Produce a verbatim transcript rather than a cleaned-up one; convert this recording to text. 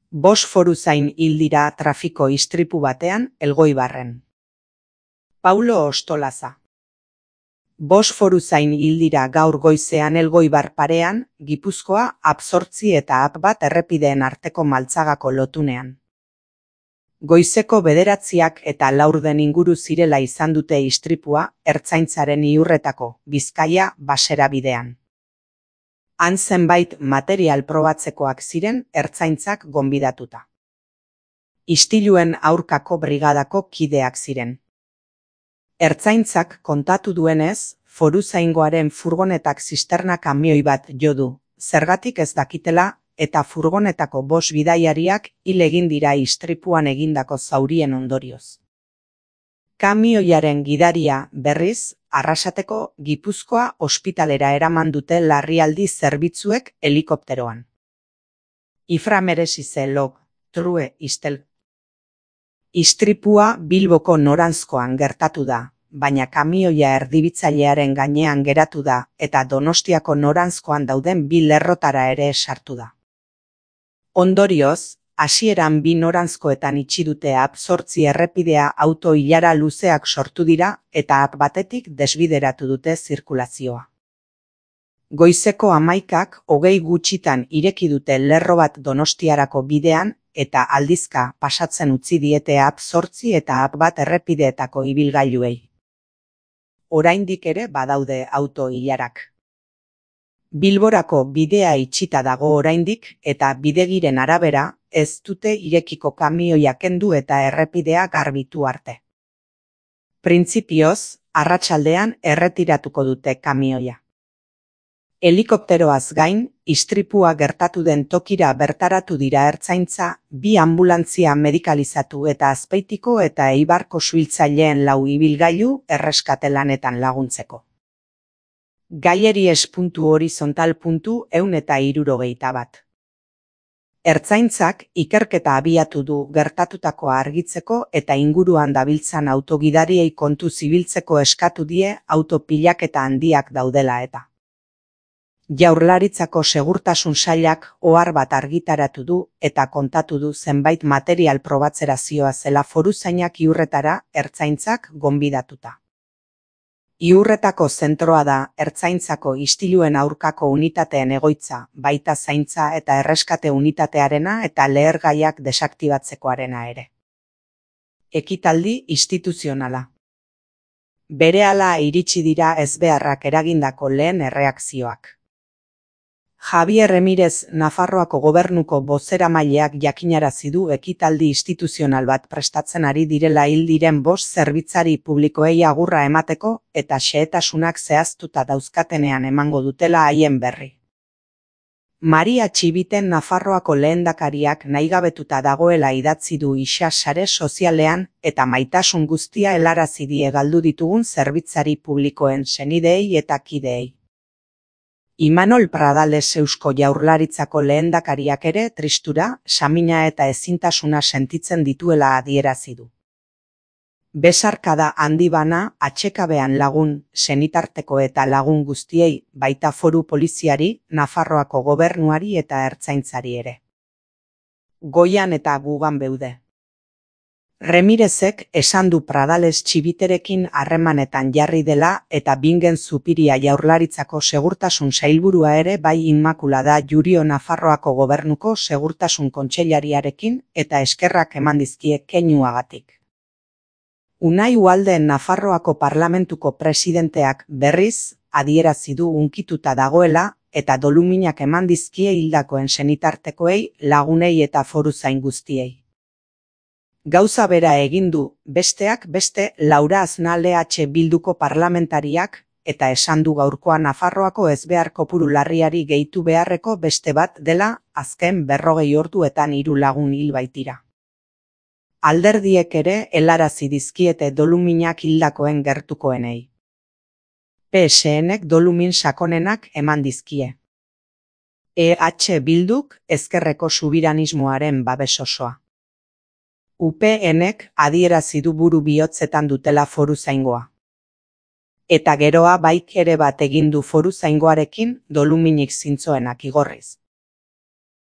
Bost foruzain hil dira trafiko istripu batean Elgoibarren. Paulo Ostolaza. Bost foruzain hil dira gaur goizean Elgoibar parean, Gipuzkoa ap zortzi eta ap bat errepideen arteko Maltzagako lotunean. Goizeko bederatziak eta laurden inguru zirela izan dute istripua Ertzaintzaren Iurretako Bizkaia basera bidean. Han zenbait material probatzekoak ziren Ertzaintzak gonbidatuta. Istiluen aurkako brigadako kideak ziren. Ertzaintzak kontatu duenez, foruzaingoaren furgonetak zisterna kamioi bat jo du, zergatik ez dakitela, eta furgonetako bost bidaiariak hil egin dira istripuan egindako zaurien ondorioz. Kamioiaren gidaria, berriz, Arrasateko Gipuzkoa ospitalera eraman dute larrialdi zerbitzuek helikopteroan. Iframeresize log, true istel. Istripua Bilboko noranzkoan gertatu da, baina kamioia erdibitzailearen gainean geratu da eta Donostiako noranzkoan dauden bi lerrotara ere sartu da. Ondorioz, hasieran bi noranzkoetan itxi dute ap zortzi errepidea auto ilara luzeak sortu dira eta ap batetik desbideratu dute zirkulazioa. Goizeko hamaikak hogei gutxitan ireki dute lerro bat Donostiarako bidean eta aldizka pasatzen utzi diete ap zortzi eta ap bat errepideetako ibilgailuei. Oraindik ere badaude auto ilarak. Bilborako bidea itxita dago oraindik eta bidegiren arabera ez dute irekiko kamioia kendu eta errepidea garbitu arte. Printzipioz, arratsaldean erretiratuko dute kamioia. Helikopteroaz gain, istripua gertatu den tokira bertaratu dira Ertzaintza, bi anbulantzia medikalizatu eta Azpeitiko eta Eibarko suhiltzaileen lau ibilgailu erreskate lanetan laguntzeko. Gaieries puntu horizontal puntu ehun eta hirurogeita bat. Ertzaintzak ikerketa abiatu du gertatutakoa argitzeko eta inguruan dabiltzan autogidariei kontu zibiltzeko eskatu die auto pilaketa handiak daudela eta. Jaurlaritzako segurtasun sailak ohar bat argitaratu du eta kontatu du zenbait material probatzera zihoazela foruzainak Iurretara Ertzaintzak gonbidatuta. Iurretako zentroa da Ertzaintzako istiluen aurkako unitateen egoitza, baita zaintza eta erreskate unitatearena eta lehergaiak desaktibatzekoarena ere. Ekitaldi instituzionala. Berehala iritsi dira ezbeharrak eragindako lehen erreakzioak. Javier Remirez Nafarroako gobernuko bozeramaileak jakinarazi du ekitaldi instituzional bat prestatzen ari direla hil diren bost zerbitzari publikoei agurra emateko eta xehetasunak zehaztuta dauzkatenean emango dutela haien berri. Maria Txibiten Nafarroako lehendakariak nahigabetuta dagoela idatzi du isa sare sozialean eta maitasun guztia helarazi die galdu ditugun zerbitzari publikoen senideei eta kideei. Imanol Pradales Eusko Jaurlaritzako lehendakariak ere tristura, samina eta ezintasuna sentitzen dituela adierazi du. Besarkada handi bana atsekabean lagun, senitarteko eta lagun guztiei, baita foru poliziari, Nafarroako gobernuari eta Ertzaintzari ere. Goian eta gugan beude. Remirezek esan du Pradales Txibiterekin harremanetan jarri dela eta Bingen Zupiria Jaurlaritzako segurtasun sailburua ere bai Inmakulada Jurio Nafarroako gobernuko segurtasun kontseilariarekin eta eskerrak eman dizkie keinuagatik. Unai Ualdeen Nafarroako parlamentuko presidenteak berriz adierazi du hunkituta dagoela eta doluminak eman dizkie hildakoen senitartekoei, lagunei eta foruzain guztiei. Gauza bera egin du, besteak beste Laura Aznalde H. Bilduko parlamentariak eta esan du gaurkoa Nafarroako ezbehar kopuru larriari gehitu beharreko beste bat dela azken berrogei orduetan hiru lagun hil baitira. Alderdiek ere helarazi dizkiete doluminak hildakoen gertukoenei. P S Nek dolumin sakonenak eman dizkie. E H Bilduk ezkerreko subiranismoaren babes osoa. U P Nek adierazi du buru bihotzetan dutela foruzaingoa. Eta geroa baik ere bat egin du foruzaingoarekin doluminik zintzoenak igorriz.